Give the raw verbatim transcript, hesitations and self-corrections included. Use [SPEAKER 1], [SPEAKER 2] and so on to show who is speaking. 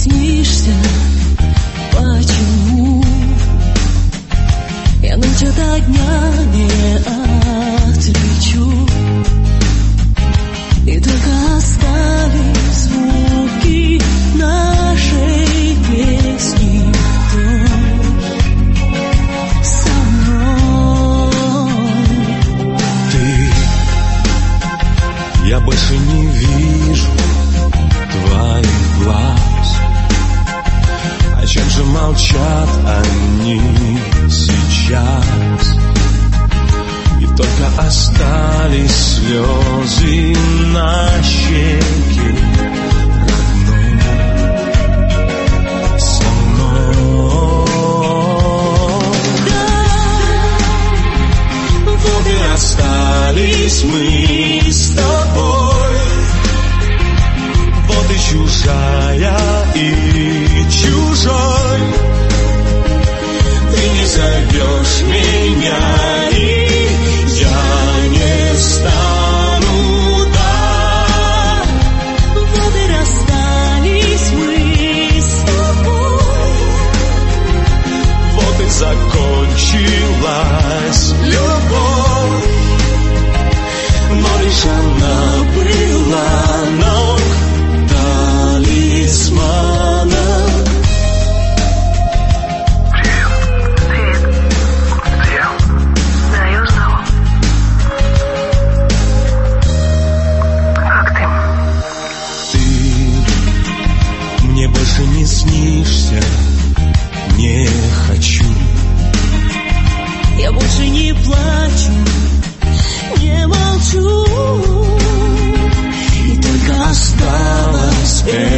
[SPEAKER 1] снишься. Почему я ночь ото дня не отличу? И только остались звуки нашей песни. Кто со мной?
[SPEAKER 2] Ты, я больше не вижу твоих глаз. О чем же молчат они сейчас? И только остались слезы на щеке родной. Со мной.
[SPEAKER 1] Да,
[SPEAKER 2] Вот и остались мы с тобой. Вот и чужая, и чужой. Ты не зовешь меня, и я не стану, да.
[SPEAKER 1] вот и расстались мы с тобой.
[SPEAKER 2] Вот и закончилась любовь. Но лишь она была нам талисманом. Больше не снишься, не хочу.
[SPEAKER 1] Я больше не плачу, не молчу.
[SPEAKER 2] И только осталось